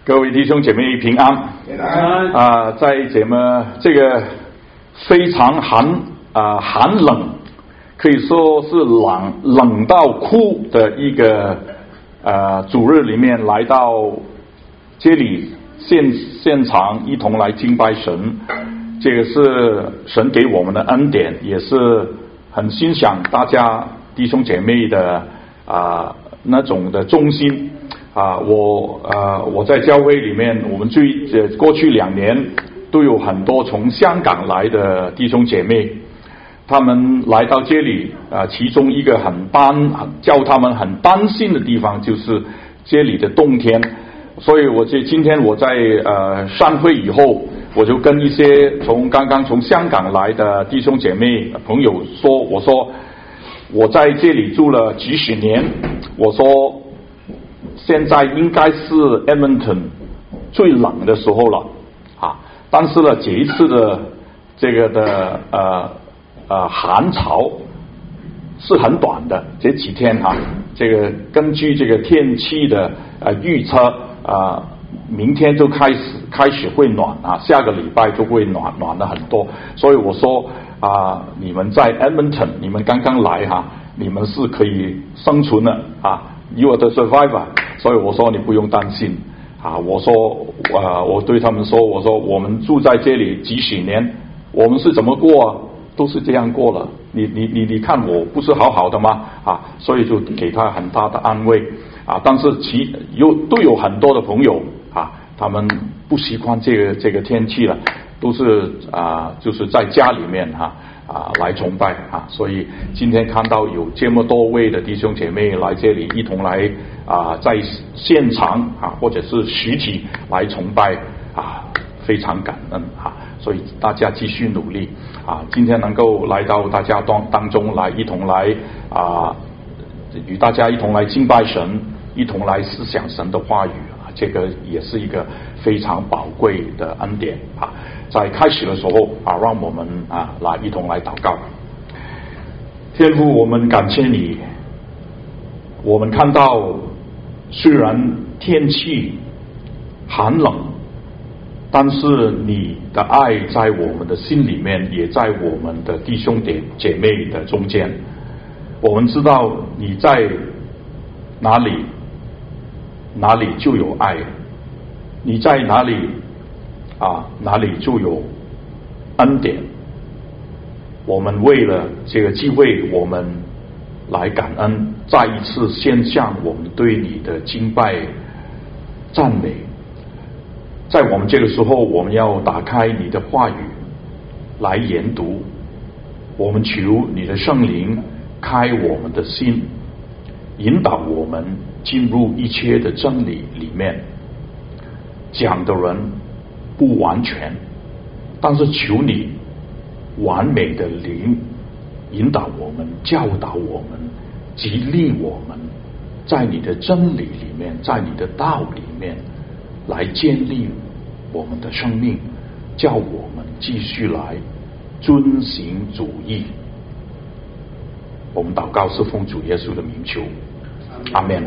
各位弟兄姐妹平安。在这个非常寒冷，可以说是冷到哭的一个主日里面，来到这里现场一同来敬拜神，这个是神给我们的恩典，也是很欣赏大家弟兄姐妹的那种的忠心。我在教会里面，我们过去2年都有很多从香港来的弟兄姐妹，他们来到这里，其中一个叫他们很担心的地方就是这里的冬天，所以今天我在散会以后，我就跟一些刚刚从香港来的弟兄姐妹朋友说，我说我在这里住了几十年，我说现在应该是 Edmonton 最冷的时候了但是呢，这一次的这个的寒潮是很短的，这几天这个根据这个天气的预测明天就开始会暖下个礼拜就会暖了很多，所以我说你们在 Edmonton 你们刚刚来你们是可以生存的You are the survivor， 所以我说你不用担心我说我对他们说，我说我们住在这里几十年，我们是怎么过都是这样过了，你看我不是好好的吗所以就给他很大的安慰但是都有很多的朋友他们不习惯这个天气了，都是就是在家里面来崇拜所以今天看到有这么多位的弟兄姐妹来这里一同来在现场或者是实体来崇拜非常感恩所以大家继续努力今天能够来到大家当中来一同来与大家一同来敬拜神，一同来思想神的话语这个也是一个非常宝贵的恩典在开始的时候让我们来一同来祷告。天父，我们感谢你，我们看到虽然天气寒冷，但是你的爱在我们的心里面，也在我们的弟兄姐妹的中间。我们知道你在哪里就有爱，你在哪里哪里就有恩典。我们为了这个机会，我们来感恩，再一次献上我们对你的敬拜赞美。在我们这个时候，我们要打开你的话语来研读，我们求你的圣灵开我们的心，引导我们进入一切的真理里面。讲的人不完全，但是求你完美的灵引导我们，教导我们，激励我们，在你的真理里面，在你的道里面来建立我们的生命，叫我们继续来遵行主义。我们祷告是奉主耶稣的名求，阿们。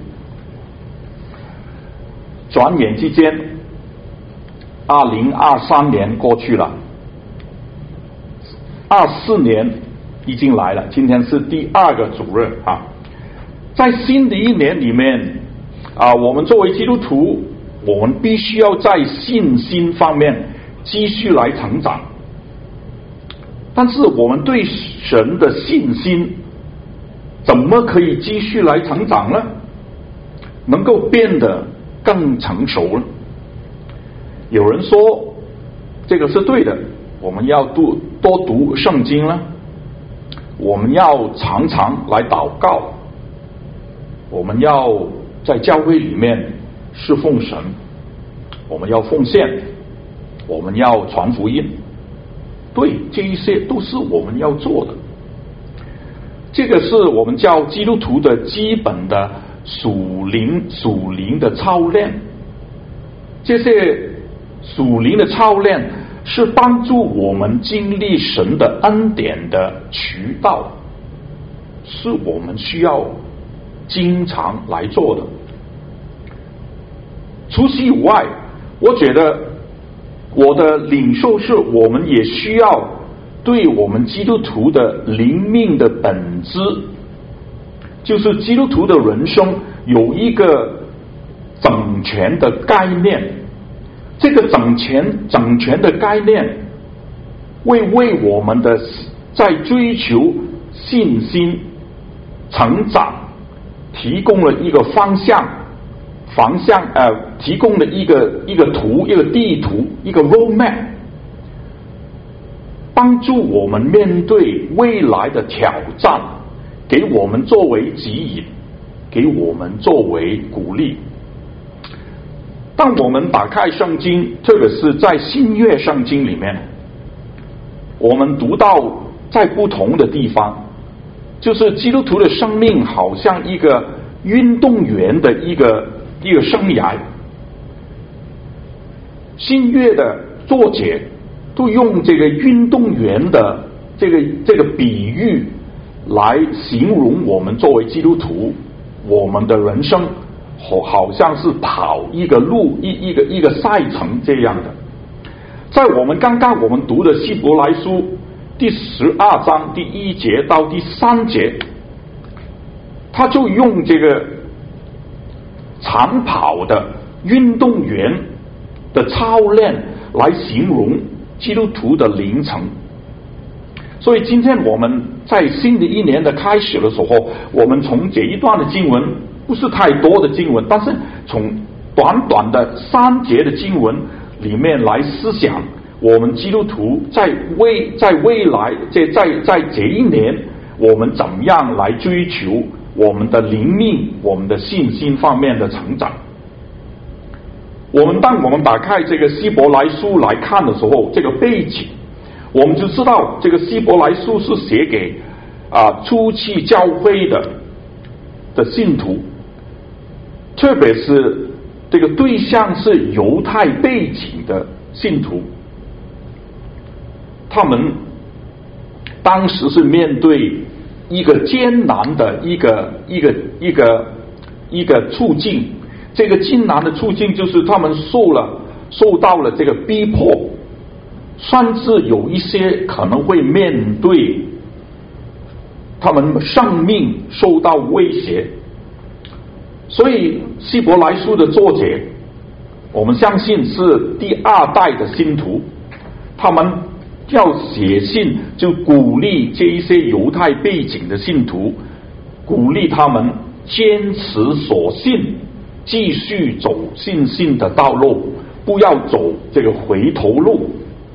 转眼之间2023年过去了，24年已经来了，今天是第2个主日在新的一年里面我们作为基督徒，我们必须要在信心方面继续来成长。但是我们对神的信心怎么可以继续来成长呢？能够变得更成熟呢？有人说这个是对的，我们要多读圣经呢，我们要常常来祷告，我们要在教会里面侍奉神，我们要奉献，我们要传福音。对，这一些都是我们要做的，这个是我们叫基督徒的基本的属灵的操练。这些属灵的操练是帮助我们经历神的恩典的渠道，是我们需要经常来做的。 除此以外，我觉得我的领受是，我们也需要对我们基督徒的灵命的本质，就是基督徒的人生有一个整全的概念。这个整全的概念为我们的在追求信心成长提供了一个方向，提供了一个地图，一个 roadmap， 帮助我们面对未来的挑战，给我们作为指引，给我们作为鼓励。当我们打开圣经，特别是在新约圣经里面，我们读到在不同的地方，就是基督徒的生命好像一个运动员的一个生涯。新约的作者都用这个运动员的这个比喻来形容我们作为基督徒，我们的人生好像是跑一个路，一个赛程这样的。在我们刚刚我们读的希伯来书第12章第1节到第3节，他就用这个长跑的运动员的操练来形容基督徒的灵程。所以今天我们在新的一年的开始的时候，我们从这一段的经文，不是太多的经文，但是从短短的3节的经文里面来思想，我们基督徒在未来在这一年，我们怎么样来追求我们的灵命、我们的信心方面的成长。当我们打开这个希伯来书来看的时候，这个背景我们就知道，这个希伯来书是写给初期教会的信徒，特别是这个对象是犹太背景的信徒，他们当时是面对一个艰难的一个处境。这个艰难的处境就是他们受到了这个逼迫，甚至有一些可能会面对他们生命受到威胁。所以希伯来书的作者，我们相信是第2代的信徒，他们要写信就鼓励这一些犹太背景的信徒，鼓励他们坚持所信，继续走信心的道路，不要走这个回头路。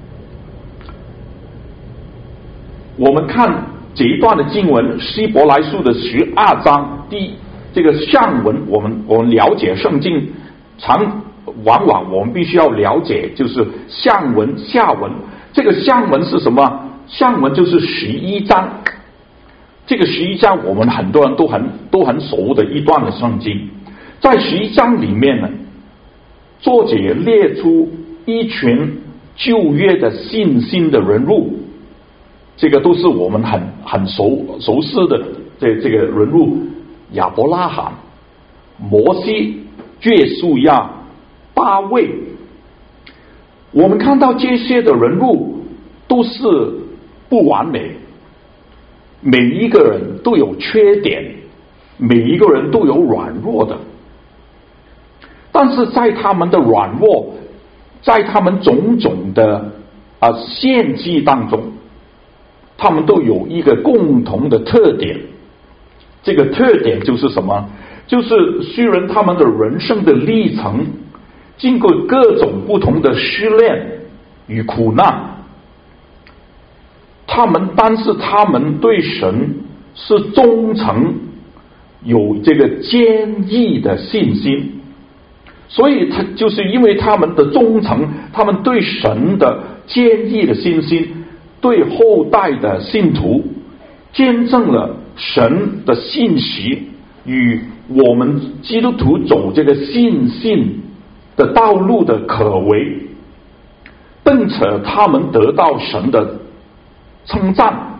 我们看这一段的经文，希伯来书的12章这个上文，我们了解圣经往往我们必须要了解，就是上文下文。这个上文是什么？上文就是11章。这个11章我们很多人都很熟的一段的圣经。在11章里面呢，作者列出一群旧约的信心的人物，这个都是我们很熟悉的这个人物，亚伯拉罕、摩西、约书亚、大卫。我们看到这些的人物都是不完美，每一个人都有缺点，每一个人都有软弱的。但是在他们的软弱，在他们种种的献祭当中，他们都有一个共同的特点。这个特点就是什么？就是虽然他们的人生的历程经过各种不同的试炼与苦难，但是他们对神是忠诚，有这个坚毅的信心。所以就是因为他们的忠诚，他们对神的坚毅的信心，对后代的信徒见证了神的信息与我们基督徒走这个信心的道路的可为，并且他们得到神的称赞，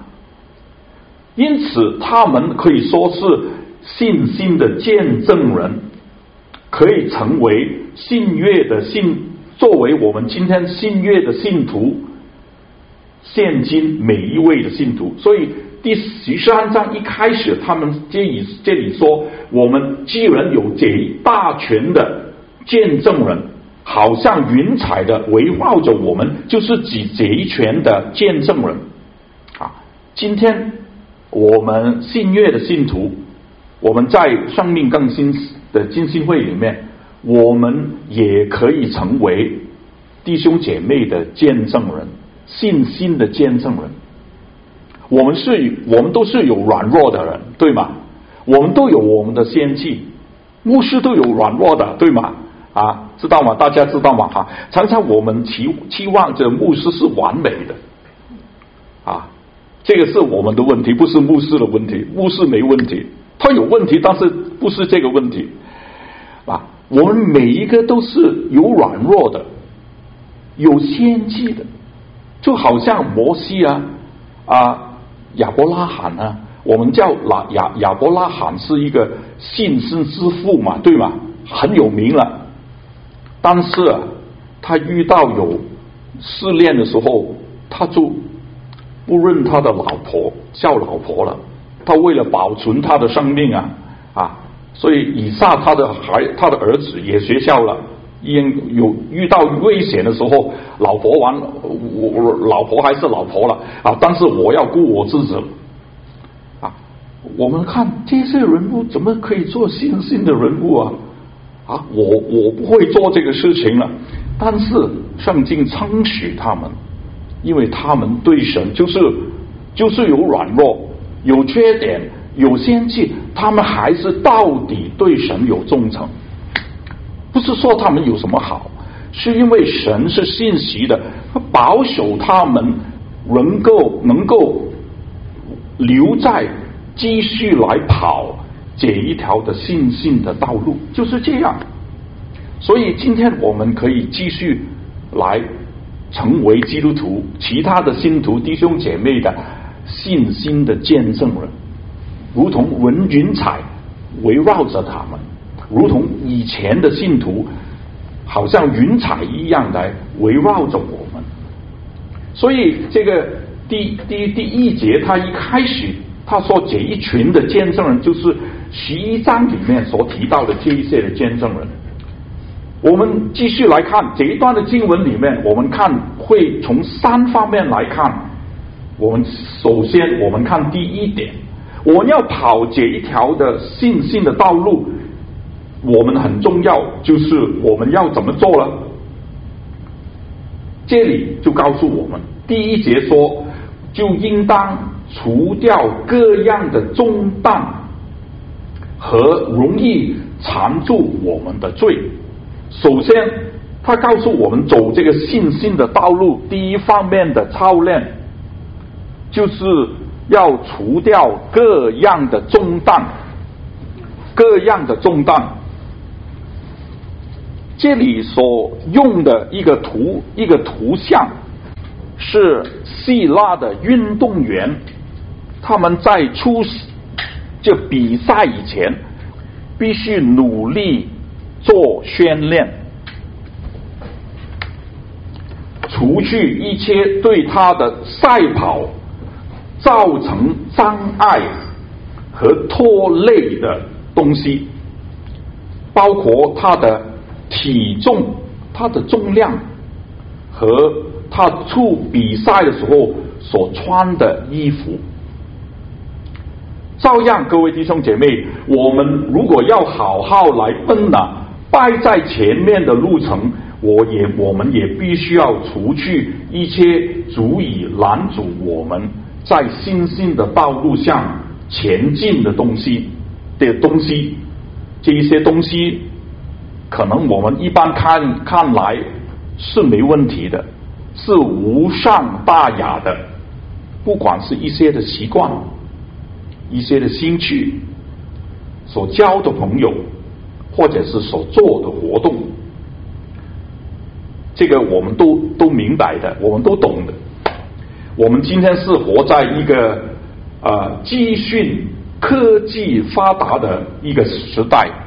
因此他们可以说是信心的见证人， 可以成为作为我们今天新约的信徒，现今每一位的信徒。所以第13章一开始，他们这里说，我们既然有这大群的见证人，好像云彩的围绕着我们，就是指这一群的见证人啊。今天我们新约的信徒，我们在生命更新的浸信会里面，我们也可以成为弟兄姐妹的见证人，信心的见证人。我们都是有软弱的人，对吗？我们都有我们的先气，牧师都有软弱的，对吗？啊，知道吗？大家知道吗？哈，常常我们期望着牧师是完美的，啊，这个是我们的问题，不是牧师的问题。牧师没问题，他有问题，但是不是这个问题啊。我们每一个都是有软弱的，有先知的，就好像摩西亚伯拉罕啊，我们叫亚伯拉罕是一个信心之父嘛，对吗？很有名了。但是他遇到有试炼的时候，他就不认他的老婆叫老婆了。他为了保存他的生命所以以撒他的儿子也学校了，有遇到危险的时候，老婆还是老婆了但是我要顾我自己我们看这些人物怎么可以做信心的人物我不会做这个事情了，但是圣经称许他们，因为他们对神就是有软弱，有缺点，有先知，他们还是到底对神有忠诚。不是说他们有什么好，是因为神是信实的，保守他们能够留在继续来跑这一条的信心的道路，就是这样。所以今天我们可以继续来成为基督徒，其他的信徒弟兄姐妹的信心的见证人，如同云彩围绕着他们，如同以前的信徒好像云彩一样来围绕着我们。所以这个第一节他一开始他说这一群的见证人就是11章里面所提到的这一些的见证人。我们继续来看这一段的经文里面，我们看会从3方面来看。首先我们看第一点，我们要跑这一条的信心的道路，我们很重要，就是我们要怎么做了。这里就告诉我们，第一节说，就应当除掉各样的重担和容易缠住我们的罪。首先他告诉我们走这个信心的道路，第一方面的操练就是要除掉各样的重担。这里所用的一个图像是希腊的运动员，他们在出这比赛以前必须努力做训练，除去一切对他的赛跑造成障碍和拖累的东西，包括他的体重、他的重量和他出比赛的时候所穿的衣服。照样，各位弟兄姐妹，我们如果要好好来奔摆在前面的路程，我们也必须要除去一切足以拦阻我们在信心的道路上前进的东西。这一些东西可能我们一般看来是没问题的，是无伤大雅的，不管是一些的习惯，一些的兴趣，所交的朋友，或者是所做的活动，这个我们都明白的，我们都懂的。我们今天是活在一个资讯科技发达的一个时代，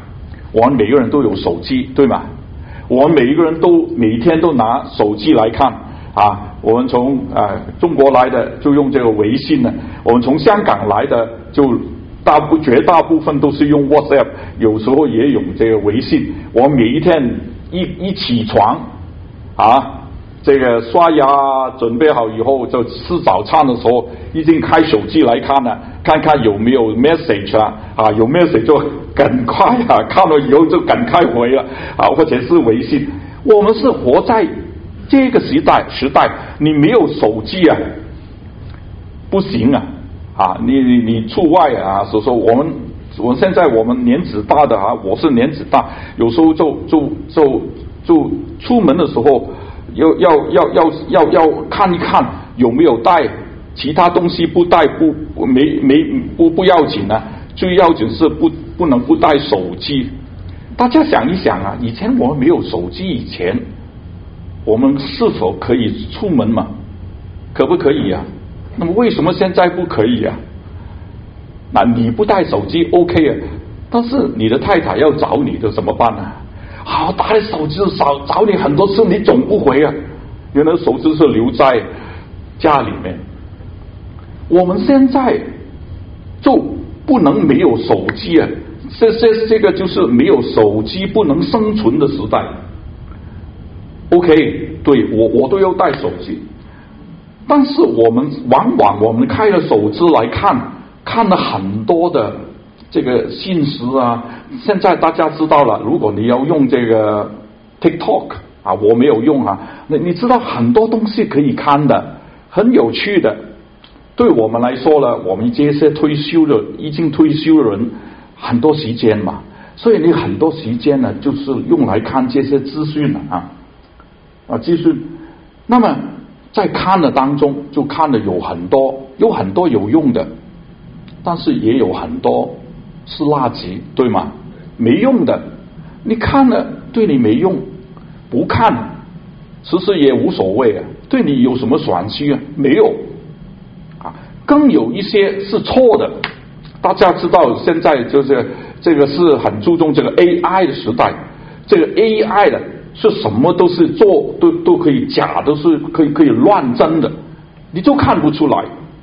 我们每个人都有手机，对吗？我们每一个人都每一天都拿手机来看啊。我们从中国来的就用这个微信呢，我们从香港来的就绝大部分都是用 WhatsApp， 有时候也用这个微信。我们每一天一起床啊，这个刷牙准备好以后，就吃早餐的时候，已经开手机来看了，看看有没有 message 啊，有 message 就赶快看了以后就赶快回了啊，或者是微信。我们是活在这个时代，你没有手机不行你出外所以说我们现在我们年纪大的我是年纪大，有时候就出门的时候要看一看有没有带其他东西，不带不要紧最要紧是不能不带手机。大家想一想以前我们没有手机以前，我们是否可以出门嘛？可不可以那么为什么现在不可以那你不带手机 OK 但是你的太太要找你的怎么办好，打你手机找你很多次，你总不回原来手机是留在家里面。我们现在就不能没有手机这个就是没有手机不能生存的时代。OK， 对，我都要带手机，但是往往我们开了手机来看了很多的这个信息现在大家知道了，如果你要用这个 TikTok 我没有用你知道很多东西可以看的，很有趣的。对我们来说呢，我们这些已经退休的人很多时间嘛，所以你很多时间呢就是用来看这些资讯资讯。那么在看的当中就看的有很多有用的，但是也有很多是垃圾，对吗？没用的，你看了对你没用，不看其实也无所谓对你有什么损失没有更有一些是错的。大家知道现在就是这个是很注重这个 AI 的时代，这个 AI 的是什么都是做都可以假，都是可以乱真的，你就看不出来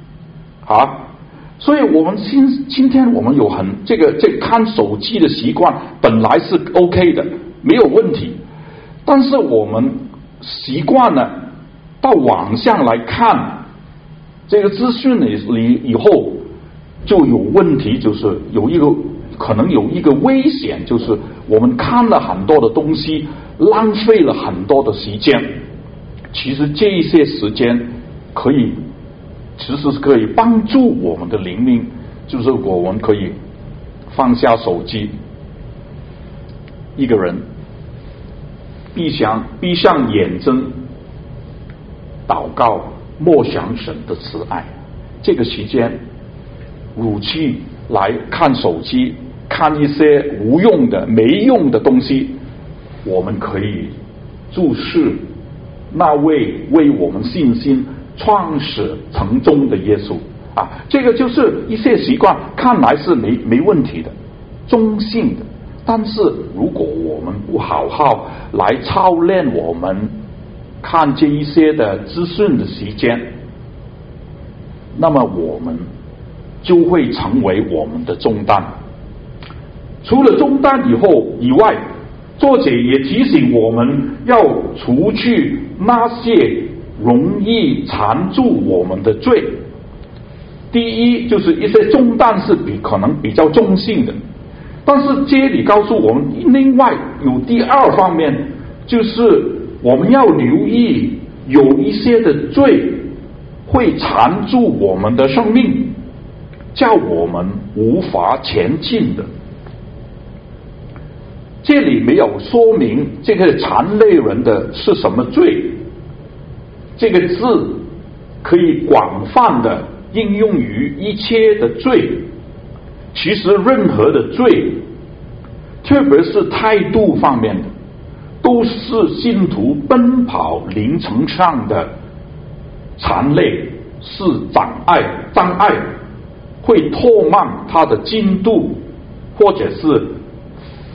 所以我们今天我们有这看手机的习惯本来是 OK 的，没有问题，但是我们习惯了到网上来看这个资讯里以后就有问题，就是可能有一个危险，就是我们看了很多的东西，浪费了很多的时间。其实这一些时间其实是可以帮助我们的灵命，就是我们可以放下手机，一个人闭上眼睛祷告，默想神的慈爱。这个时间如去来看手机，看一些无用的没用的东西，我们可以注视那位为我们信心创始成终的耶稣这个就是一些习惯看来是没问题的，中性的。但是如果我们不好好来操练我们看这一些的资讯的时间，那么我们就会成为我们的重担。除了重担以外，作者也提醒我们要除去那些容易缠住我们的罪。第一就是一些重担是可能比较中性的，但是这里告诉我们另外有第二方面，就是我们要留意有一些的罪会缠住我们的生命，叫我们无法前进的。这里没有说明这个缠累人的是什么罪，这个字可以广泛的应用于一切的罪。其实任何的罪，特别是态度方面的，都是信徒奔跑灵程上的缠累，是障碍，会拖慢他的进度，或者是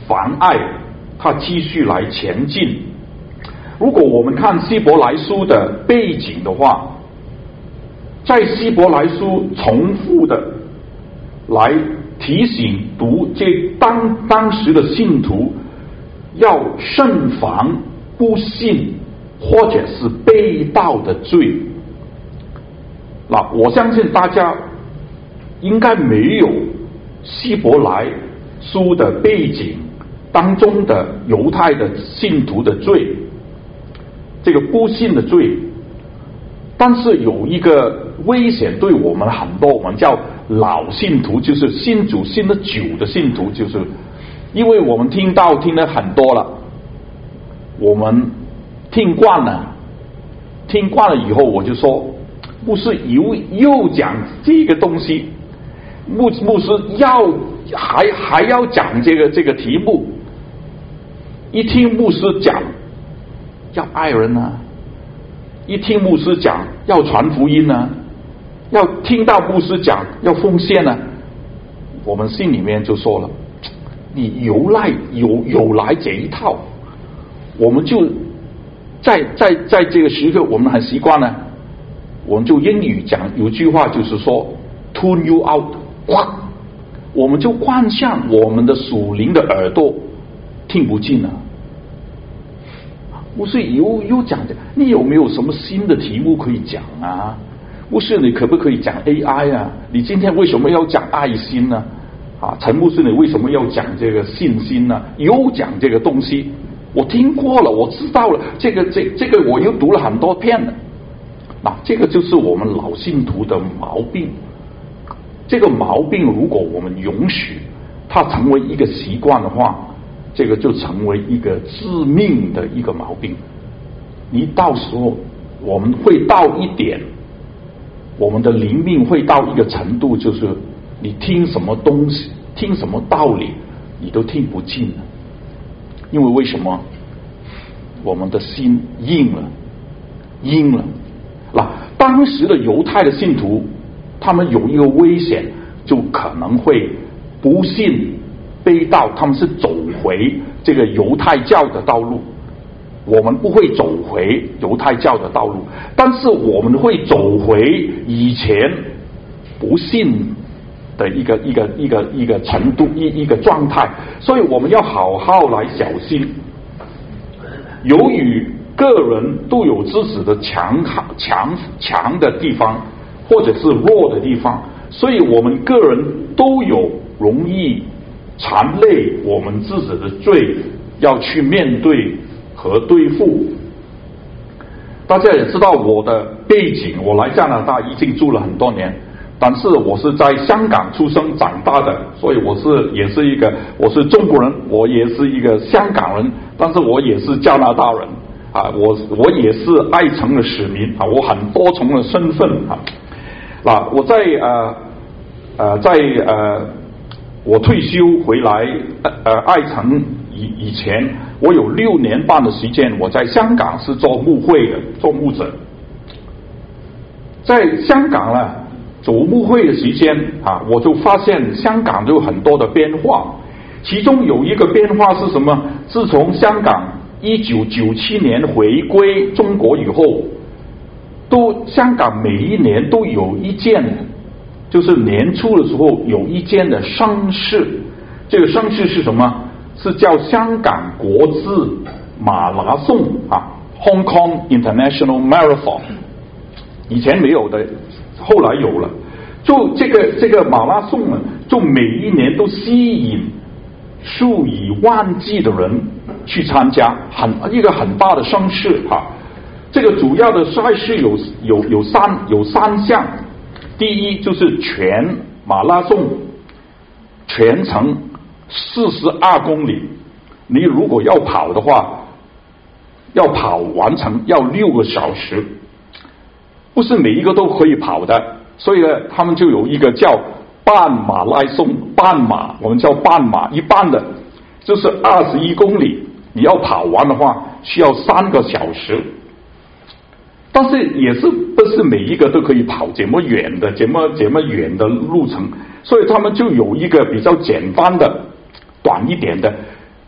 妨碍他继续来前进。如果我们看希伯来书的背景的话，在希伯来书重复的来提醒读这当时的信徒要慎防不信或者是背道的罪。那我相信大家应该没有希伯来书的背景当中的犹太的信徒的罪，这个不信的罪。但是有一个危险对我们很多，我们叫老信徒，就是信主信得久的信徒，就是因为我们听了很多了，我们听惯了以后，我就说牧师又讲这个东西，牧师还要讲这个题目。一听牧师讲要爱人啊，一听牧师讲要传福音啊，要听到牧师讲要奉献啊，我们心里面就说了，你有来这一套，我们就在这个时刻，我们很习惯了，我们就英语讲有句话就是说 tune you out， 哇，我们就关上我们的属灵的耳朵，听不进了。牧师又讲的，你有没有什么新的题目可以讲啊？牧师，你可不可以讲 AI 啊？你今天为什么要讲爱心呢？陈牧师，你为什么要讲这个信心呢？又讲这个东西，我听过了，我知道了，这个我又读了很多遍了。这个就是我们老信徒的毛病。这个毛病，如果我们允许它成为一个习惯的话，这个就成为一个致命的一个毛病。你到时候我们会到一点，我们的灵命会到一个程度，就是你听什么东西，听什么道理，你都听不进了。因为为什么？我们的心硬了。当时的犹太的信徒，他们有一个危险，就可能会不信背道，他们是走回这个犹太教的道路。我们不会走回犹太教的道路，但是我们会走回以前不信的一个程度，一个状态。所以我们要好好来小心。由于个人都有自己的强的地方，或者是弱的地方，所以我们个人都有容易缠累我们自己的罪，要去面对和对付。大家也知道我的背景，我来加拿大已经住了很多年，但是我是在香港出生长大的，所以我是中国人，我也是一个香港人，但是我也是加拿大人我也是爱城的市民我很多重的身份我在我退休回来爱城以前，我有6年半的时间，我在香港是做牧会的，做牧者。在香港呢，做牧会的时间我就发现香港有很多的变化，其中有一个变化是什么？自从香港1997年回归中国以后，香港每一年都有一件，就是年初的时候有一件的盛事。这个盛事是什么？是叫香港国际马拉松Hong Kong International Marathon。以前没有的，后来有了。就这个马拉松呢，就每一年都吸引数以万计的人去参加，一个很大的盛事这个主要的赛事有三项。第一就是全马拉松，全程42公里，你如果要跑的话，要跑完成要6个小时，不是每一个都可以跑的，所以呢，他们就有一个叫半马拉松，半马我们叫半马，一半的就是21公里，你要跑完的话需要3个小时。但是也是不是每一个都可以跑这么远的路程，所以他们就有一个比较简单的短一点的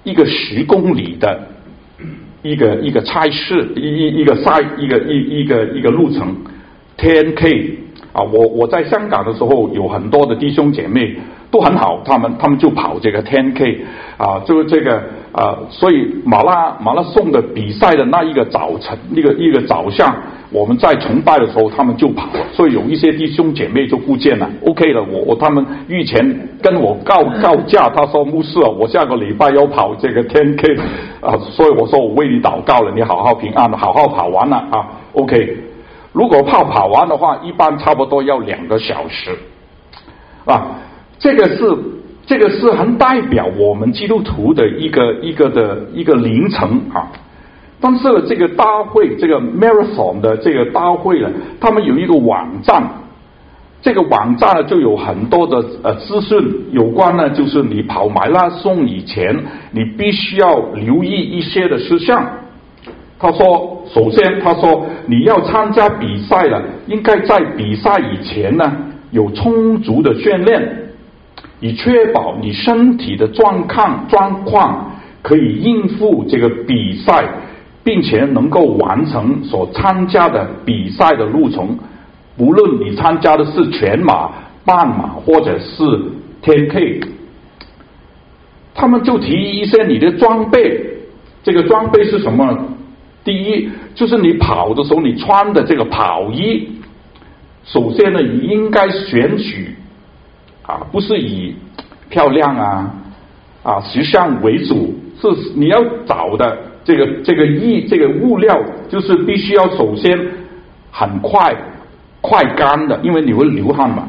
一个10公里的一个差事，一个路程 10K 啊。我在香港的时候有很多的弟兄姐妹都很好，他们就跑这个 10K 啊，就是这个所以马拉松的比赛的那一个早晨，一个早上，我们在崇拜的时候他们就跑了，所以有一些弟兄姐妹就不见了 OK 了，他们预前跟我告假，他说牧师我下个礼拜要跑这个 10K 啊，所以我说我为你祷告了，你好好平安，好好跑完了啊 OK。如果跑完的话，一般差不多要2个小时啊。这个是很代表我们基督徒的一个凌晨啊。但是这个大会，这个 marathon 的这个大会呢，他们有一个网站，这个网站呢就有很多的资讯，有关呢就是你跑马拉松以前，你必须要留意一些的事项。他说，首先他说你要参加比赛了，应该在比赛以前呢有充足的训练。以确保你身体的状况可以应付这个比赛，并且能够完成所参加的比赛的路程，不论你参加的是全马、半马或者是 10K。 他们就提一些你的装备，这个装备是什么呢？第一就是你跑的时候你穿的这个跑衣，首先呢你应该选取不是以漂亮时尚为主，是你要找的这个物料，就是必须要首先很快干的，因为你会流汗嘛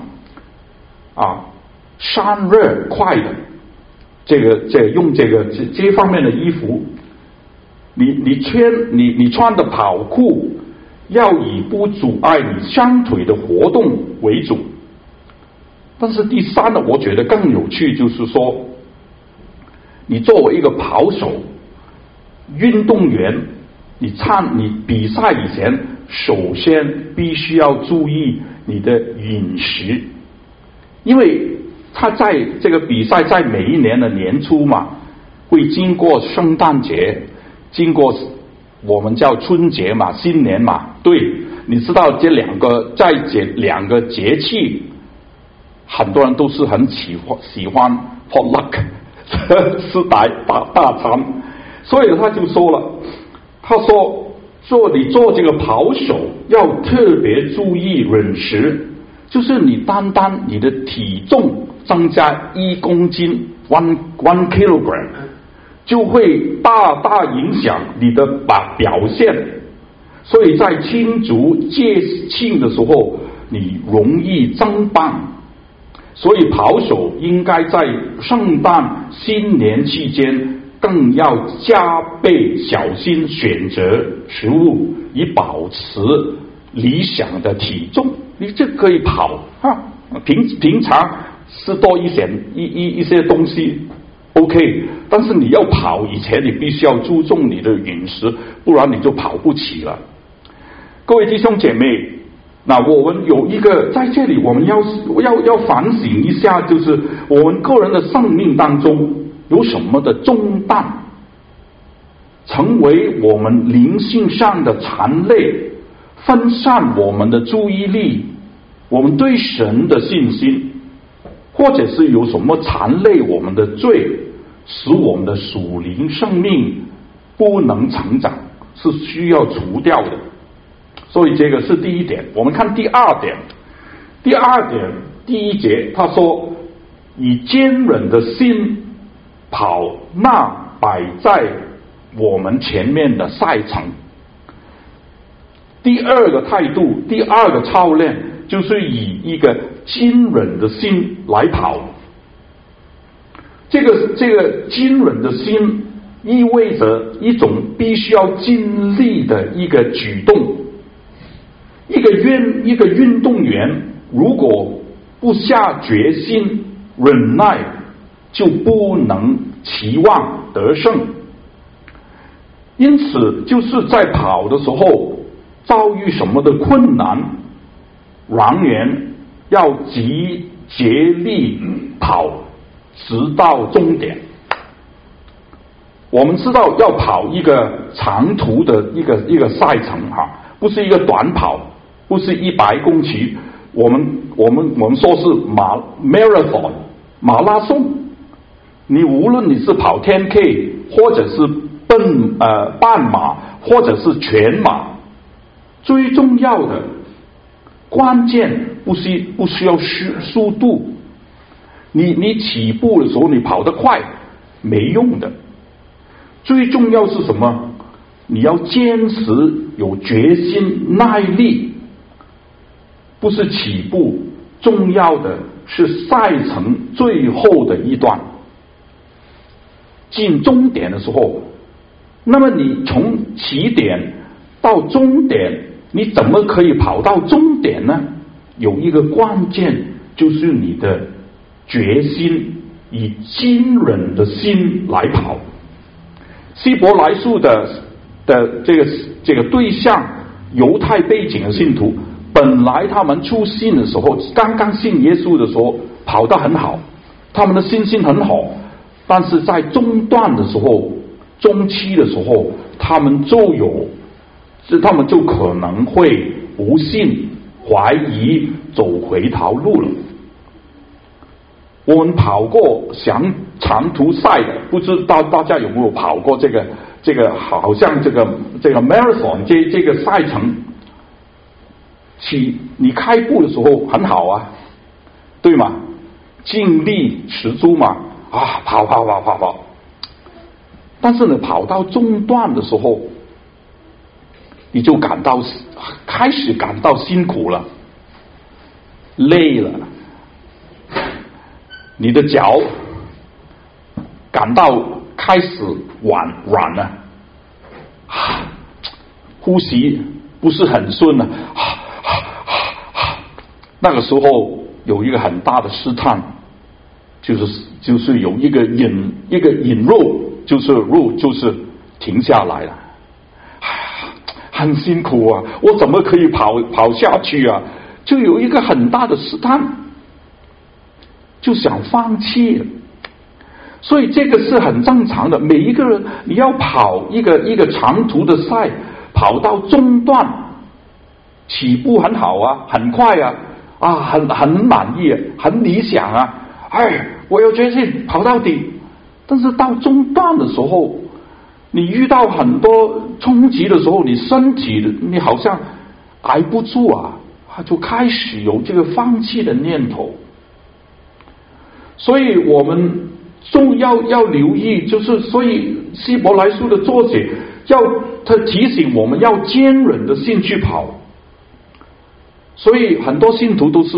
散热快的，用这方面的衣服。你穿的跑裤要以不阻碍你双腿的活动为主。但是第三呢，我觉得更有趣，就是说你作为一个跑手运动员，你比赛以前首先必须要注意你的饮食，因为他在这个比赛在每一年的年初嘛，会经过圣诞节，经过我们叫春节嘛，新年嘛，对，你知道这两个节气很多人都是很喜欢 potluck 吃大餐，所以他就说了，他说你做这个跑手要特别注意饮食，就是你单你的体重增加1公斤 1 kilogram 就会大影响你的表现，所以在庆祝节庆的时候你容易增磅。所以跑手应该在圣诞新年期间更要加倍小心选择食物，以保持理想的体重。你这可以跑平常吃多一些东西 OK， 但是你要跑以前你必须要注重你的饮食，不然你就跑不起了。各位弟兄姐妹，那我们有一个在这里，我们要反省一下，就是我们个人的生命当中有什么的重担，成为我们灵性上的残累，分散我们的注意力，我们对神的信心，或者是有什么残累我们的罪，使我们的属灵生命不能成长，是需要除掉的。所以这个是第一点。我们看第二点，第一节他说，以坚韧的心跑那摆在我们前面的赛程。第二个态度，第二个操练，就是以一个坚韧的心来跑。这个坚韧的心意味着一种必须要尽力的一个举动。一个运动员如果不下决心忍耐，就不能期望得胜。因此就是在跑的时候遭遇什么的困难，仍然要竭力跑直到终点。 我们知道要跑一个长途的一个赛程哈，不是一个短跑，不是100公尺，我们说是marathon 马拉松。你无论你是跑10K 或者是半马或者是全马，最重要的关键不需要速度。你起步的时候你跑得快没用的，最重要是什么？你要坚持，有决心耐力。不是起步，重要的是赛程最后的一段进终点的时候，那么你从起点到终点，你怎么可以跑到终点呢？有一个关键，就是你的决心，以坚韧的心来跑。希伯来书的这个对象，犹太背景的信徒，本来他们出信的时候，刚刚信耶稣的时候跑得很好，他们的信心很好，但是在中段的时候，中期的时候，他们就可能会不信、怀疑、走回头路了。我们跑过长途赛的，不知道大家有没有跑过这个好像这个 marathon 这个赛程。你开步的时候很好啊，对吗？精力十足嘛，跑。但是呢，跑到中段的时候，你就开始感到辛苦了，累了，你的脚感到开始软了，呼吸不是很顺了，那个时候有一个很大的试探，就是有一个引入，就是停下来了，很辛苦啊，我怎么可以跑下去啊？就有一个很大的试探，就想放弃。所以这个是很正常的，每一个人你要跑一个长途的赛，跑到中段，起步很好啊，很快啊，很满意，很理想啊，我有决心跑到底。但是到中段的时候，你遇到很多冲击的时候，你身体你好像挨不住啊，就开始有这个放弃的念头。所以我们要留意，就是所以希伯来书的作者他提醒我们要坚韧的心去跑。所以很多信徒都是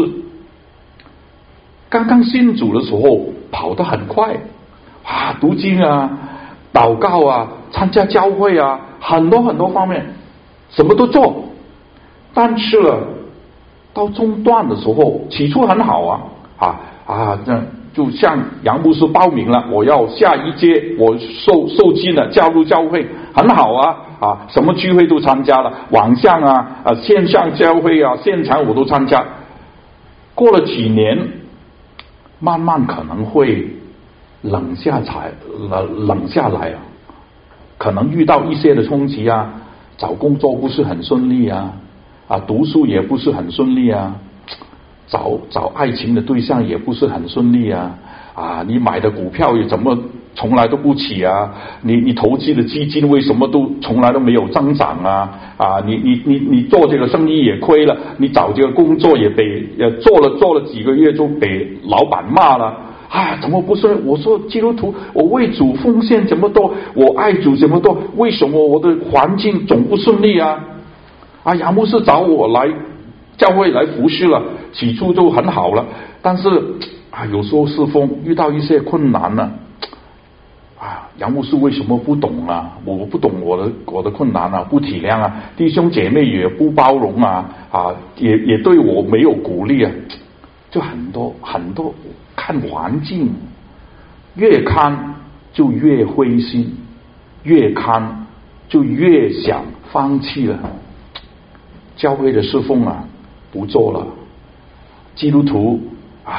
刚刚信主的时候跑得很快读经啊、祷告啊、参加教会啊，很多方面什么都做，但是到中段的时候，起初很好就像杨牧师报名了，我要下一阶，我受浸了，加入教会，很好啊，什么聚会都参加了，网上线上教会现场我都参加。过了几年，慢慢可能会冷下来可能遇到一些的冲击找工作不是很顺利读书也不是很顺利找爱情的对象也不是很顺利你买的股票也怎么从来都不起你投资的基金为什么都从来都没有增长你做这个生意也亏了，你找这个工作也被做了几个月就被老板骂了怎么不顺？我说基督徒，我为主奉献这么多，我爱主这么多，为什么我的环境总不顺利杨牧师找我来教会来服侍了，起初就很好了，但是有时候侍奉遇到一些困难了杨牧师为什么不懂我不懂我的困难不体谅弟兄姐妹也不包容也对我没有鼓励就很多看环境，越看就越灰心，越看就越想放弃了，教会的侍奉不做了，基督徒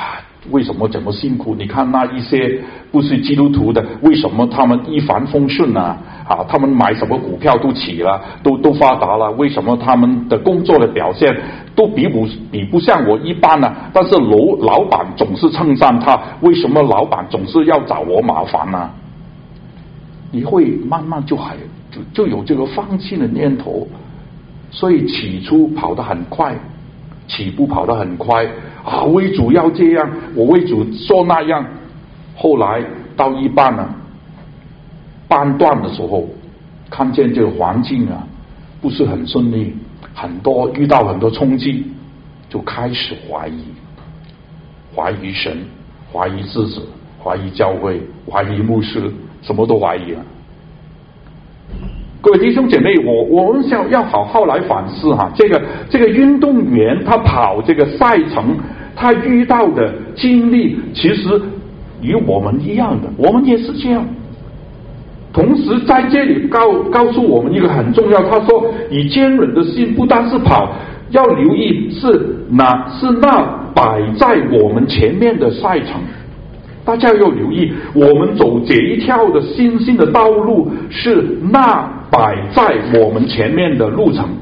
为什么这么辛苦？你看那一些不是基督徒的，为什么他们一帆风顺啊？他们买什么股票都起了，都发达了？为什么他们的工作的表现都比不像我一般呢？但是老板总是称赞他，为什么老板总是要找我麻烦呢？你会慢慢就有这个放弃的念头，所以起初跑得很快，起步跑得很快为主要这样，我为主做那样，后来到一半了，半段的时候，看见这个环境不是很顺利，遇到很多冲击，就开始怀疑神，怀疑自己，怀疑教会，怀疑牧师，什么都怀疑了。各位弟兄姐妹，我们要好好来反思这个运动员他跑这个赛程，他遇到的经历其实与我们一样的，我们也是这样。同时在这里告诉我们一个很重要，他说以坚韧的心不单是跑，要留意是那摆在我们前面的赛程。大家要留意，我们走这一条的新兴的道路是那摆在我们前面的路程，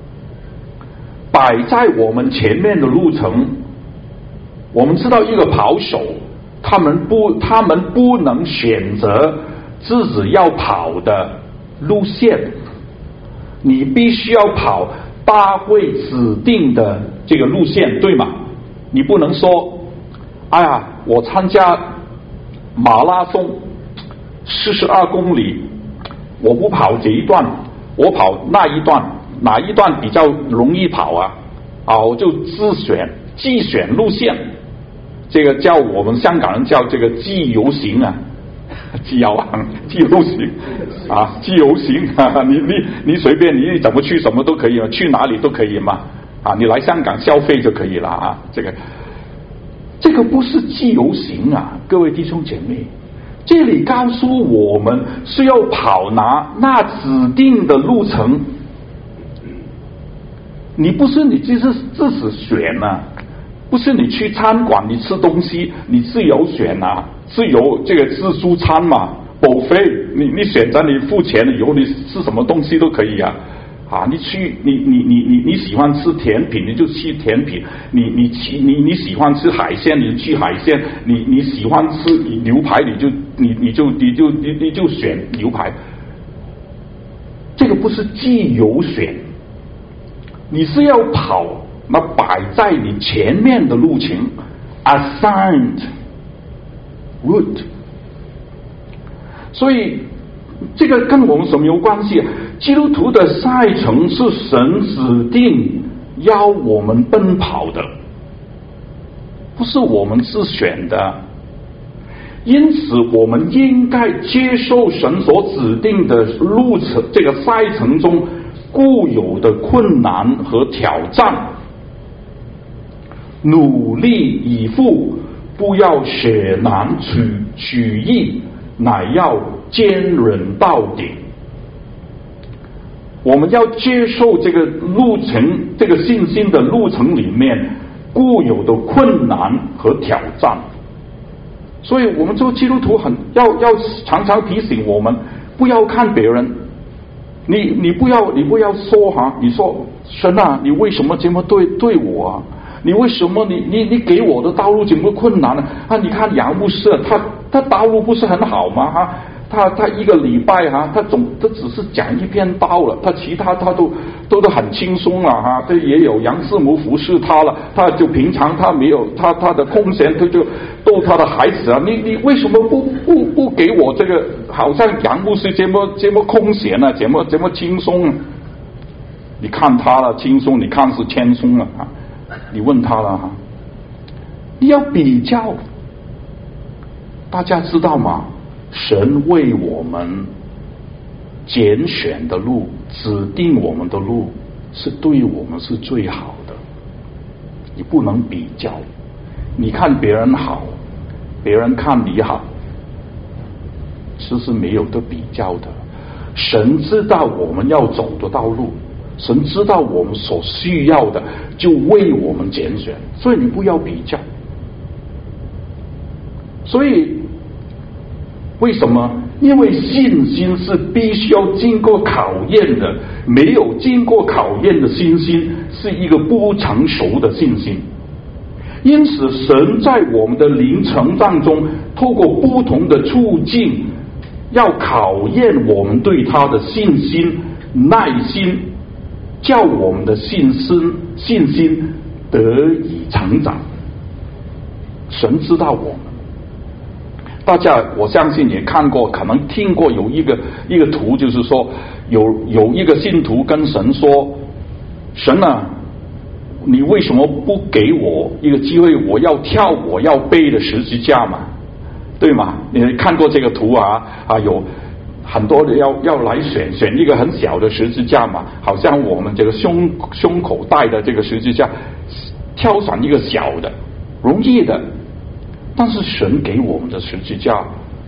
摆在我们前面的路程。我们知道一个跑手，他们不能选择自己要跑的路线，你必须要跑大会指定的这个路线，对吗？你不能说我参加马拉松42公里，我不跑这一段，我跑那一段，哪一段比较容易跑我就既选路线，这个叫我们香港人叫这个自由行自由行自由行你随便你怎么去什么都可以嘛，去哪里都可以嘛你来香港消费就可以了这个不是自由行各位弟兄姐妹，这里告诉我们是要跑那指定的路程，你不是你自己选不是你去餐馆你吃东西你自由选自由这个自助餐嘛，buffet你选择你付钱了以后你吃什么东西都可以你去你喜欢吃甜品你就吃甜品，你喜欢吃海鲜你就去海鲜，你喜欢吃牛排你就选牛排，这个不是自由选，你是要跑那摆在你前面的路程 assigned route， 所以这个跟我们什么有关系？基督徒的赛程是神指定要我们奔跑的，不是我们自选的，因此我们应该接受神所指定的路程，这个赛程中固有的困难和挑战，努力以赴，不要舍难取义，乃要坚韧到底。我们要接受这个路程，这个信心的路程里面固有的困难和挑战，所以我们做基督徒要常常提醒我们，不要看别人，你不要说你说神你为什么这么对我你为什么你给我的道路这么困难呢？你看杨牧师他道路不是很好吗？他一个礼拜他只是讲一篇道了，他其他他都很轻松了这也有杨师母服侍他了，他就平常他没有他的空闲，他就逗他的孩子你为什么不给我这个好像杨牧师这么空闲这么轻松你看他了轻松，你看是轻松了你问他了你要比较，大家知道吗？神为我们拣选的路，指定我们的路，是对我们是最好的。你不能比较，你看别人好，别人看你好，其实没有得比较的。神知道我们要走的道路，神知道我们所需要的，就为我们拣选，所以你不要比较。 所以为什么？因为信心是必须要经过考验的，没有经过考验的信心是一个不成熟的信心。因此神在我们的灵成长中透过不同的处境要考验我们对他的信心耐心，叫我们的信心得以成长。神知道我们，大家我相信也看过，可能听过有一个图，就是说有一个信徒跟神说，神啊，你为什么不给我一个机会，我要跳我要背的十字架嘛，对吗？你看过这个图啊？有很多人要来选一个很小的十字架嘛，好像我们这个胸口带的这个十字架，挑选一个小的容易的，但是神给我们的十字架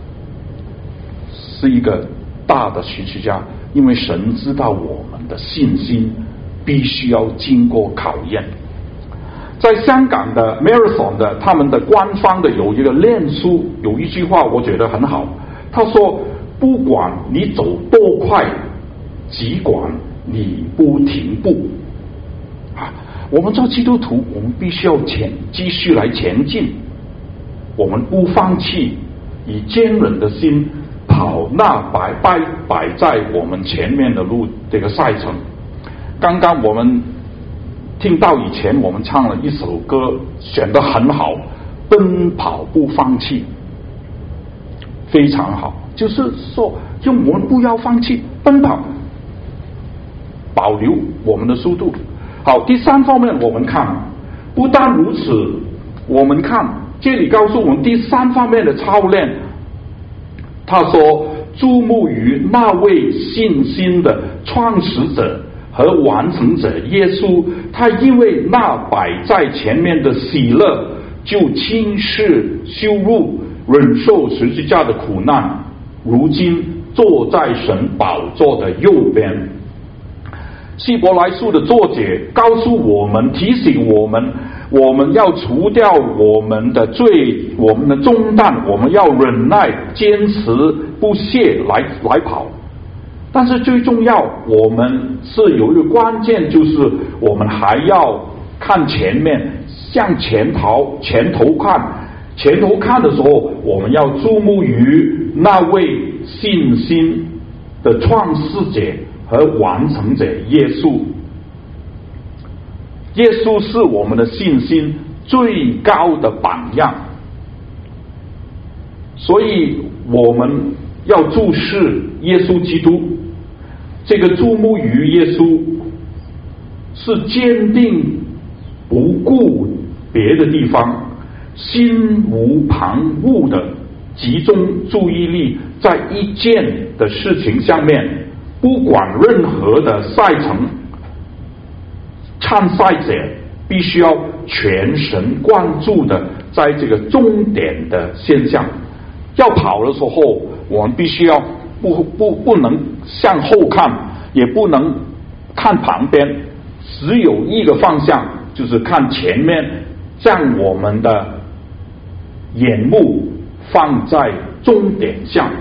是一个大的十字架，因为神知道我们的信心必须要经过考验。在香港的 Marathon 的他们的官方的有一个练书，有一句话我觉得很好，他说不管你走多快，只管你不停步我们做基督徒，我们必须要继续来前进，我们不放弃，以坚韧的心跑那摆在我们前面的路，这个赛程。刚刚我们听到以前我们唱了一首歌，选得很好，奔跑不放弃，非常好，就是说就我们不要放弃奔跑，保留我们的速度。好，第三方面我们看，不但如此，我们看这里告诉我们第三方面的操练，他说注目于那位信心的创始者和完成者耶稣，他因为那摆在前面的喜乐，就轻视羞辱，忍受十字架的苦难，如今坐在神宝座的右边。希伯来书的作者告诉我们，提醒我们要除掉我们的罪，我们的重担，我们要忍耐坚持不懈来跑。但是最重要，我们是有一个关键，就是我们还要看前面，向前头看的时候，我们要注目于那位信心的创始者和完成者耶稣。耶稣是我们的信心最高的榜样，所以我们要注视耶稣基督。这个注目于耶稣是坚定不顾别的地方，心无旁骛的集中注意力在一件的事情上面，不管任何的赛程，参赛者必须要全神贯注的在这个终点的现象。要跑的时候，我们必须要不能向后看，也不能看旁边，只有一个方向，就是看前面，将我们的眼目放在终点上。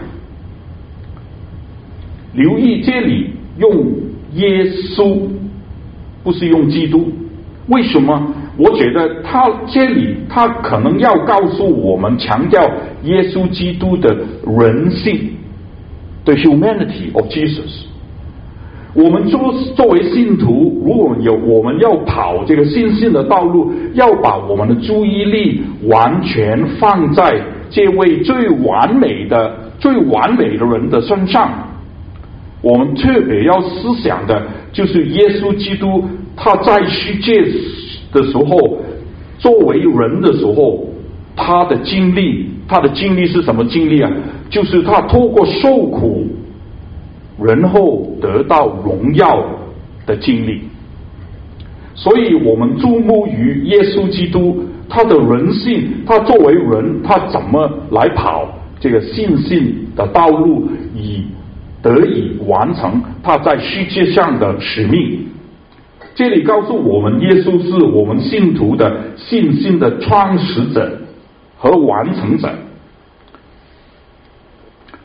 留意这里用耶稣，不是用基督。为什么？我觉得他可能要告诉我们，强调耶稣基督的人性，the humanity of Jesus。我们作为信徒，如果我们要跑这个信心的道路，要把我们的注意力完全放在这位最完美的人的身上。我们特别要思想的就是耶稣基督，他在世界的时候，作为人的时候，他的经历是什么经历啊？就是他透过受苦，然后得到荣耀的经历。所以我们注目于耶稣基督，他的人性，他作为人，他怎么来跑这个信心的道路，以得以完成他在世界上的使命。这里告诉我们，耶稣是我们信徒的信心的创始者和完成者。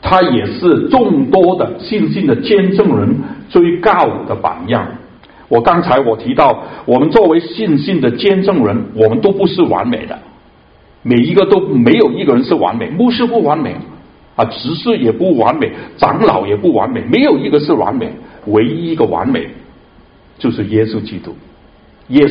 他也是众多的信心的见证人最高的榜样。刚才我提到，我们作为信心的见证人，我们都不是完美的，每一个都没有一个人是完美，牧师不完美执事也不完美，长老也不完美，没有一个是完美，唯一一个完美就是耶稣基督。耶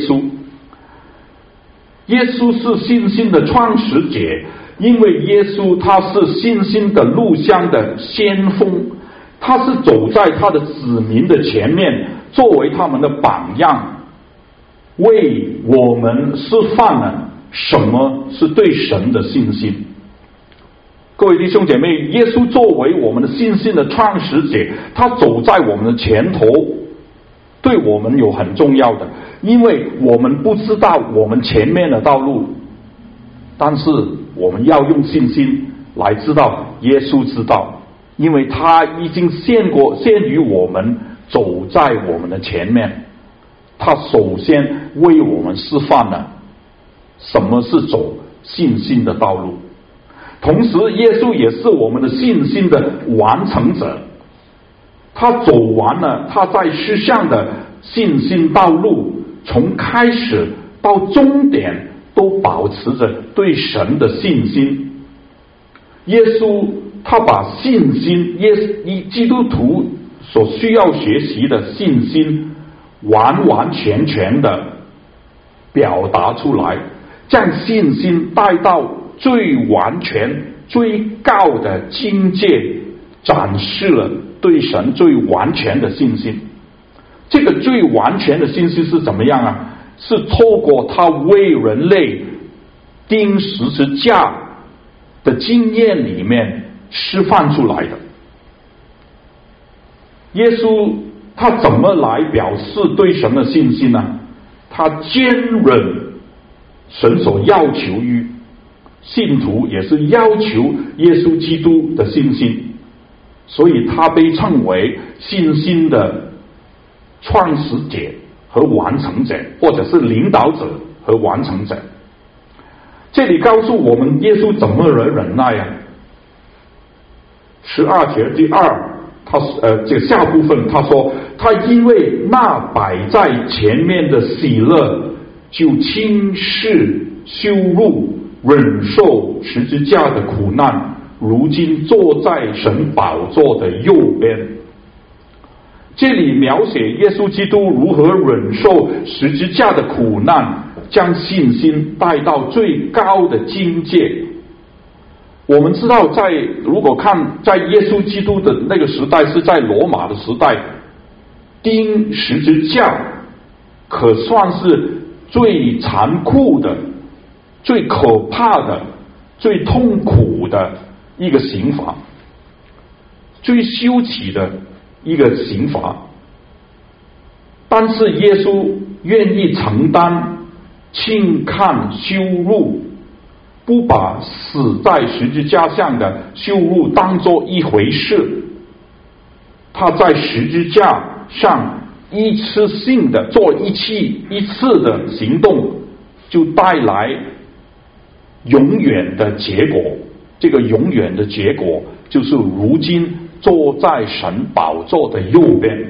稣是信心的创始者，因为耶稣他是信心的路上的先锋，他是走在他的子民的前面，作为他们的榜样，为我们示范了什么是对神的信心。各位弟兄姐妹，耶稣作为我们的信心的创始者，他走在我们的前头，对我们有很重要的，因为我们不知道我们前面的道路，但是我们要用信心来知道耶稣知道，因为他已经先于我们走在我们的前面，他首先为我们示范了什么是走信心的道路。同时耶稣也是我们的信心的完成者，他走完了他在世上的信心道路，从开始到终点都保持着对神的信心。耶稣他把信心，基督徒所需要学习的信心完完全全的表达出来，将信心带到最完全最高的境界，展示了对神最完全的信心。这个最完全的信心是怎么样啊？是透过他为人类钉十字架的经验里面示范出来的。耶稣他怎么来表示对神的信心呢？他坚忍神所要求于信徒，也是要求耶稣基督的信心，所以他被称为信心的创始者和完成者，或者是领导者和完成者。这里告诉我们耶稣怎么忍耐啊？12节第2，这个下部分他说，他因为那摆在前面的喜乐，就轻视羞辱，忍受十字架的苦难，如今坐在神宝座的右边。这里描写耶稣基督如何忍受十字架的苦难，将信心带到最高的境界。我们知道如果看在耶稣基督的那个时代，是在罗马的时代，钉十字架可算是最残酷的、最可怕的、最痛苦的一个刑罚，最羞耻的一个刑罚。但是耶稣愿意承担轻看羞辱，不把死在十字架上的羞辱当作一回事。他在十字架上一次性的做一次的行动，就带来永远的结果。这个永远的结果就是如今坐在神宝座的右边。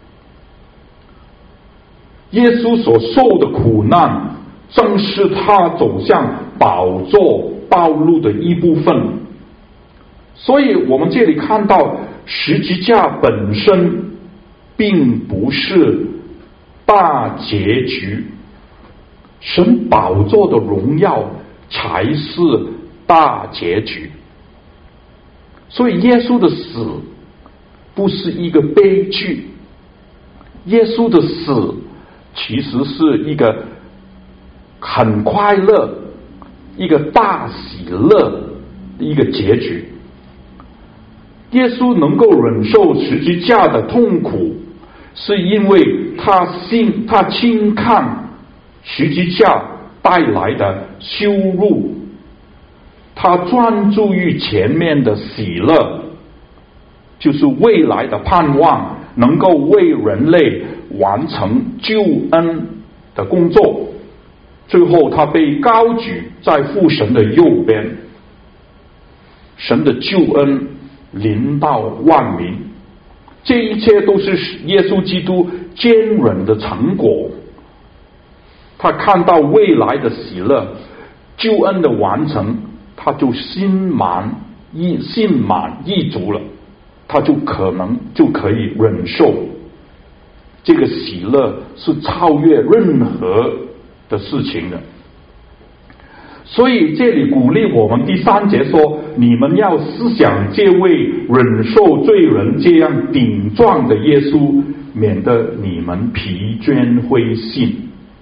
耶稣所受的苦难正是他走向宝座道路的一部分。所以我们这里看到十字架本身并不是大结局，神宝座的荣耀才是大结局。所以耶稣的死不是一个悲剧，耶稣的死其实是一个很快乐、一个大喜乐的一个结局。耶稣能够忍受十字架的痛苦，是因为他轻看十字架带来的羞辱，他专注于前面的喜乐，就是未来的盼望，能够为人类完成救恩的工作。最后他被高举在父神的右边。神的救恩临到万民。这一切都是耶稣基督坚忍的成果。他看到未来的喜乐，救恩的完成，他就心满意足了，他就可以忍受。这个喜乐是超越任何的事情的。所以这里鼓励我们第3节说，你们要思想这位忍受罪人这样顶撞的耶稣，免得你们疲倦灰心。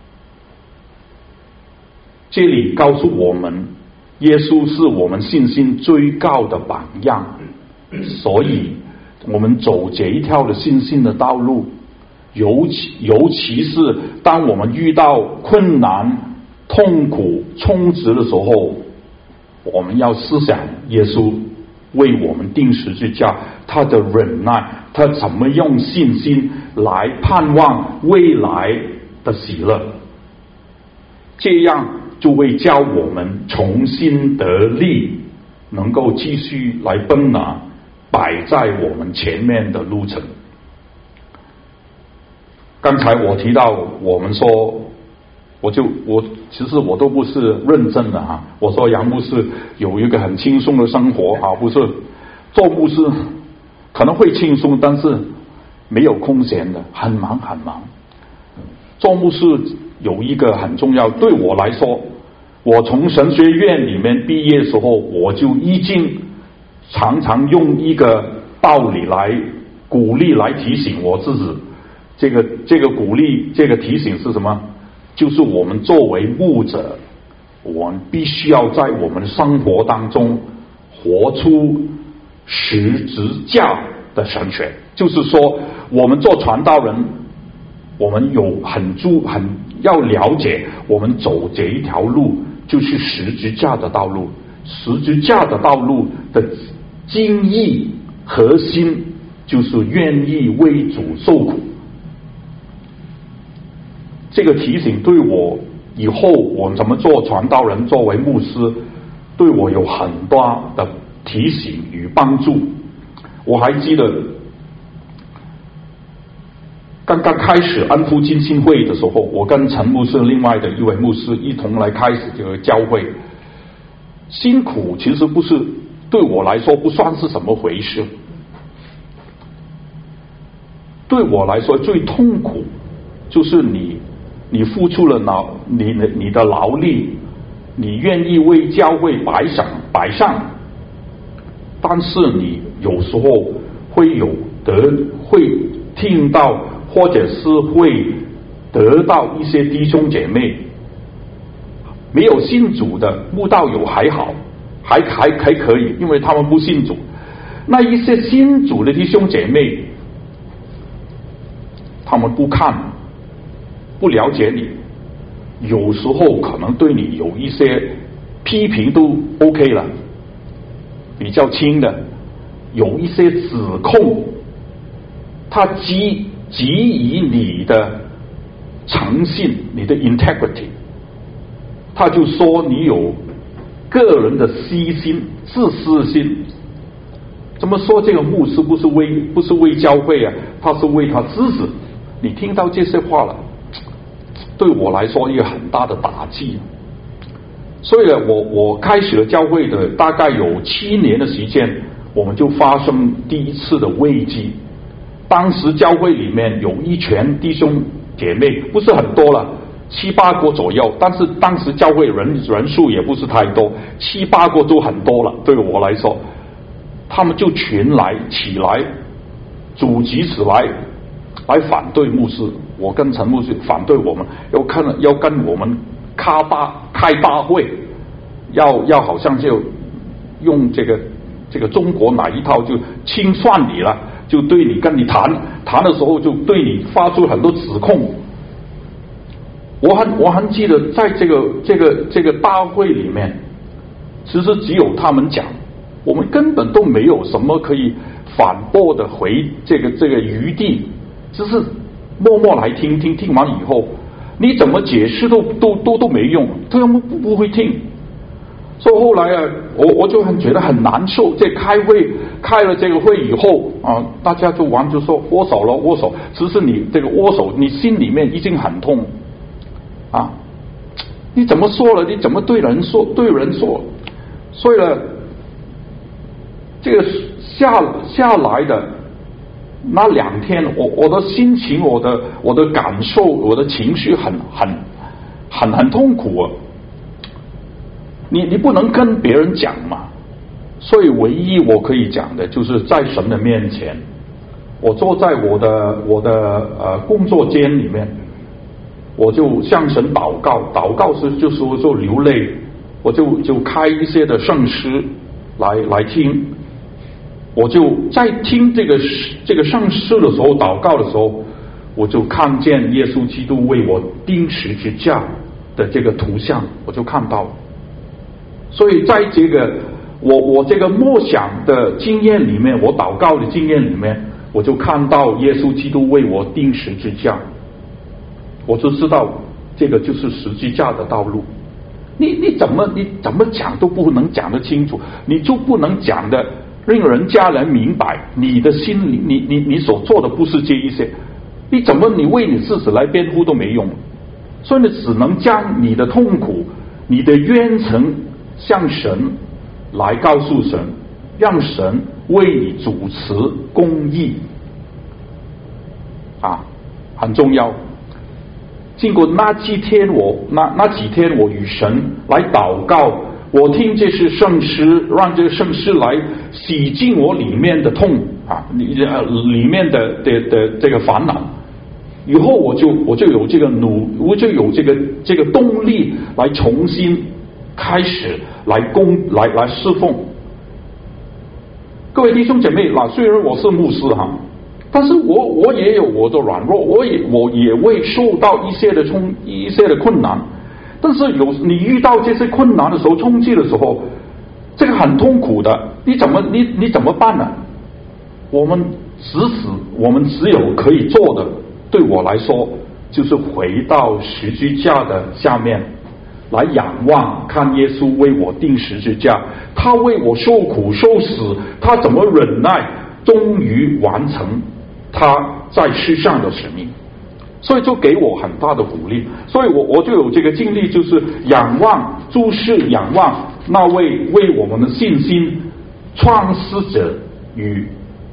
这里告诉我们，耶稣是我们信心最高的榜样，所以我们走这一条的信心的道路，尤其是当我们遇到困难、痛苦、充实的时候，我们要思想耶稣为我们钉十字架，他的忍耐，他怎么用信心来盼望未来的喜乐，这样就会教我们重新得力，能够继续来奔拿摆在我们前面的路程。刚才我提到，我们说其实我都不是认真的啊。我说杨牧师有一个很轻松的生活啊，不是做牧师可能会轻松，但是没有空闲的，很忙很忙。做牧师有一个很重要，对我来说，我从神学院里面毕业的时候，我就已经常常用一个道理来鼓励，来提醒我自己。这个鼓励，这个提醒是什么？就是我们作为牧者，我们必须要在我们生活当中活出十字架的神学。就是说，我们做传道人，我们有很要了解，我们走这一条路就是十字架的道路。十字架的道路的精义核心就是愿意为主受苦。这个提醒对我以后我怎么做传道人，作为牧师，对我有很多的提醒与帮助。我还记得刚刚开始安福浸信会的时候，我跟陈牧师另外的一位牧师一同来开始这个教会。辛苦其实不是对我来说不算是什么回事，对我来说最痛苦就是你付出了你的劳力，你愿意为教会摆上，但是你有时候会听到，或者是会得到一些弟兄姐妹没有信主的，慕道友还好，还可以，因为他们不信主。那一些信主的弟兄姐妹，他们不了解你，有时候可能对你有一些批评都 OK 了，比较轻的，有一些指控，他基于你的诚信，你的 integrity， 他就说你有个人的私心、自私心。怎么说？这个牧师不是为教会啊，他是为他自己。你听到这些话了，对我来说一个很大的打击。所以呢，我开始了教会的大概有7年的时间，我们就发生第一次的危机。当时教会里面有一群弟兄姐妹，不是很多了，7、8个左右，但是当时教会人数也不是太多，7、8个都很多了。对我来说，他们就起来组织起来反对牧师。我跟陈牧师反对，我们要跟我们开大会，要好像就用这个中国哪一套就清算你了，就对你跟你谈的时候就对你发出很多指控。我很记得在这个大会里面，其实只有他们讲，我们根本都没有什么可以反驳的这个余地，只是默默来听完以后，你怎么解释都没用，他们不会听。 所以后来啊，我就觉得很难受。这开了这个会以后啊，大家就玩就说握手了，握手。只是你这个握手，你心里面已经很痛啊。你怎么说了？你怎么对人说？所以呢，这个下来的那2天，我的心情、我的感受、我的情绪很痛苦啊。你不能跟别人讲嘛，所以唯一我可以讲的就是在神的面前，我坐在我的工作间里面，我就向神祷告是就流泪，我就开一些的圣诗来听，我就在听这个圣诗的时候，祷告的时候，我就看见耶稣基督为我钉十字架的这个图像，我就看到。所以在这个我这个默想的经验里面，我祷告的经验里面，我就看到耶稣基督为我钉十字架，我就知道这个就是十字架的道路。你怎么讲都不能讲得清楚，你就不能讲的令人家人明白你的心里，你所做的不是这一些，你为你自己来辩护都没用，所以你只能将你的痛苦、你的冤情向神来告诉神，让神为你主持公义啊，很重要。经过那几天我与神来祷告，我听这些圣诗，让这个圣诗来洗净我里面的痛啊，里面的这个烦恼。以后我就有这个我就有这个动力来重新开始来侍奉。各位弟兄姐妹，虽然我是牧师哈，但是我也有我的软弱，我也会受到一些的困难。但是你遇到这些困难的时候，冲击的时候，这个很痛苦的，你怎么办呢？我们只有可以做的，对我来说就是回到十字架的下面来仰望，看耶稣为我钉十字架，他为我受苦受死，他怎么忍耐，终于完成他在世上的使命，所以就给我很大的鼓励。所以我就有这个经历，就是仰望，注视仰望那位为我们的信心创始者与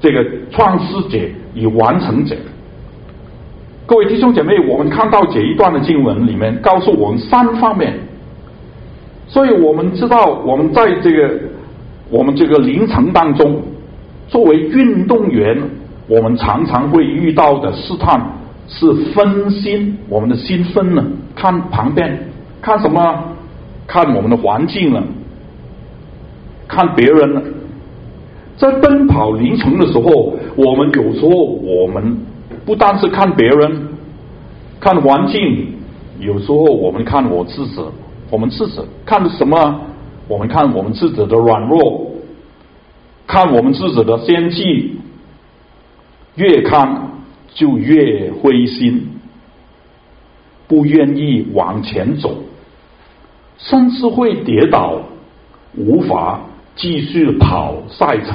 完成者。各位弟兄姐妹，我们看到这一段的经文里面告诉我们3方面，所以我们知道我们在我们这个凌晨当中，作为运动员，我们常常会遇到的试探是分心，我们的心分了，看旁边，看什么？看我们的环境了，看别人了。在奔跑凌晨的时候，我们有时候我们不单是看别人，看环境，有时候我们看我自己，我们自己看什么？我们看我们自己的软弱，看我们自己的先际，越看就越灰心，不愿意往前走，甚至会跌倒，无法继续跑赛程。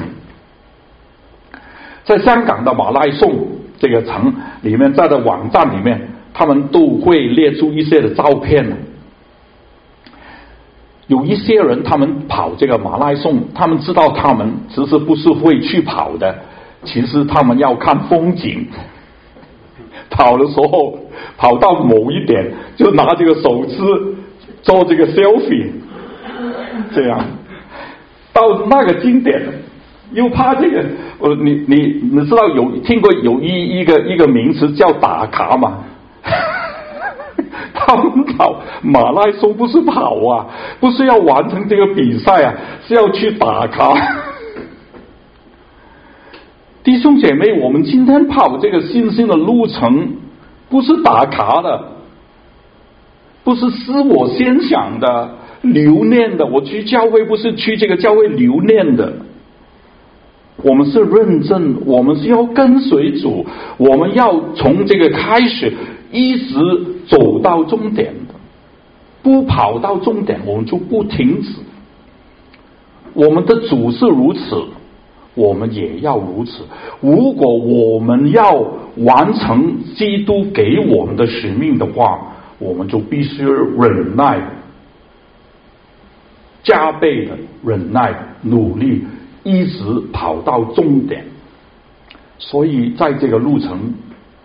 在香港的马拉松这个城里面，在的网站里面，他们都会列出一些的照片。有一些人他们跑这个马拉松，他们知道他们其实不是会去跑的，其实他们要看风景。跑的时候跑到某一点，就拿这个手机做这个 selfie， 这样到那个景点又怕这个，你知道听过有一个名词叫打卡吗？他们跑马拉松不是跑啊，不是要完成这个比赛啊，是要去打卡。弟兄姐妹，我们今天跑这个信心的路程，不是打卡的，不是自我先想的、留念的。我去教会不是去这个教会留念的，我们是认真，我们是要跟随主，我们要从这个开始一直走到终点的，不跑到终点我们就不停止。 我们的主是如此，我们也要如此。如果我们要完成基督给我们的使命的话，我们就必须忍耐，加倍的忍耐努力，一直跑到终点。所以在这个路程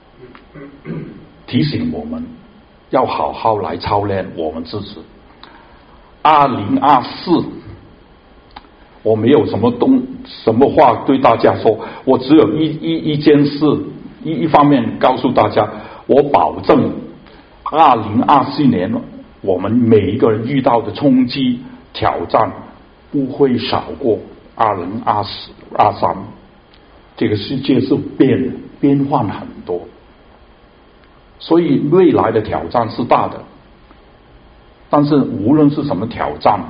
提醒我们要好好来操练我们自己。2024我没有什么话对大家说，我只有一件事，一方面告诉大家，我保证2024年我们每一个人遇到的冲击挑战不会少过2023。这个世界是变换很多，所以未来的挑战是大的。但是无论是什么挑战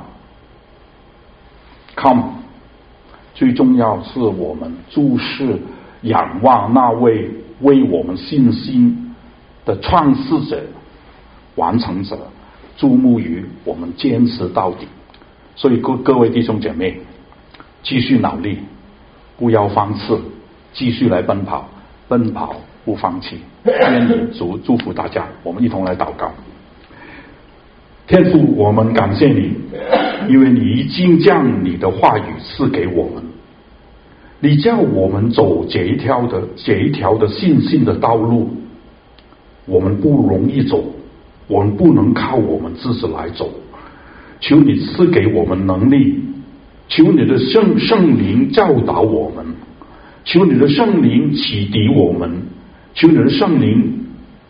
come， 最重要是我们注视仰望那位为我们信心的创始者完成者，注目于我们坚持到底。所以各位弟兄姐妹，继续努力，不要放弃，继续来奔跑，奔跑不放弃。愿主祝福大家，我们一同来祷告。天父，我们感谢你，因为你已经将你的话语赐给我们，你叫我们走这一条的信心的道路，我们不容易走，我们不能靠我们自己来走。求你赐给我们能力，求你的圣灵教导我们，求你的圣灵启迪我们，求你的圣灵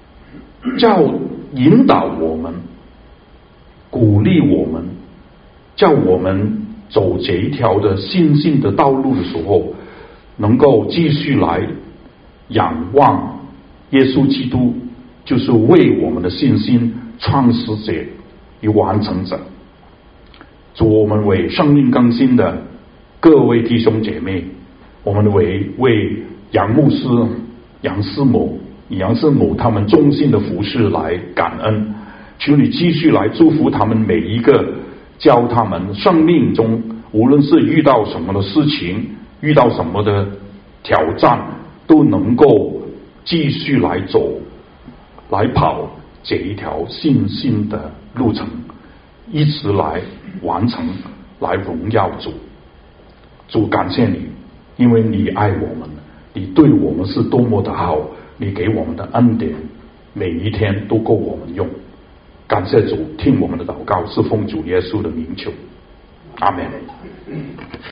引导我们，鼓励我们，叫我们走这一条的信心的道路的时候，能够继续来仰望耶稣基督，就是为我们的信心创始者与完成者。主，我们为生命更新的各位弟兄姐妹，我们为杨牧师、杨师母他们忠心的服侍来感恩。求你继续来祝福他们每一个，教他们生命中无论是遇到什么的事情，遇到什么的挑战，都能够继续来走来跑这一条信心的路程，一直来完成，来荣耀主。主，感谢你，因为你爱我们，你对我们是多么的好，你给我们的恩典每一天都够我们用。感谢主，听我们的祷告，是奉主耶稣的名求，阿们。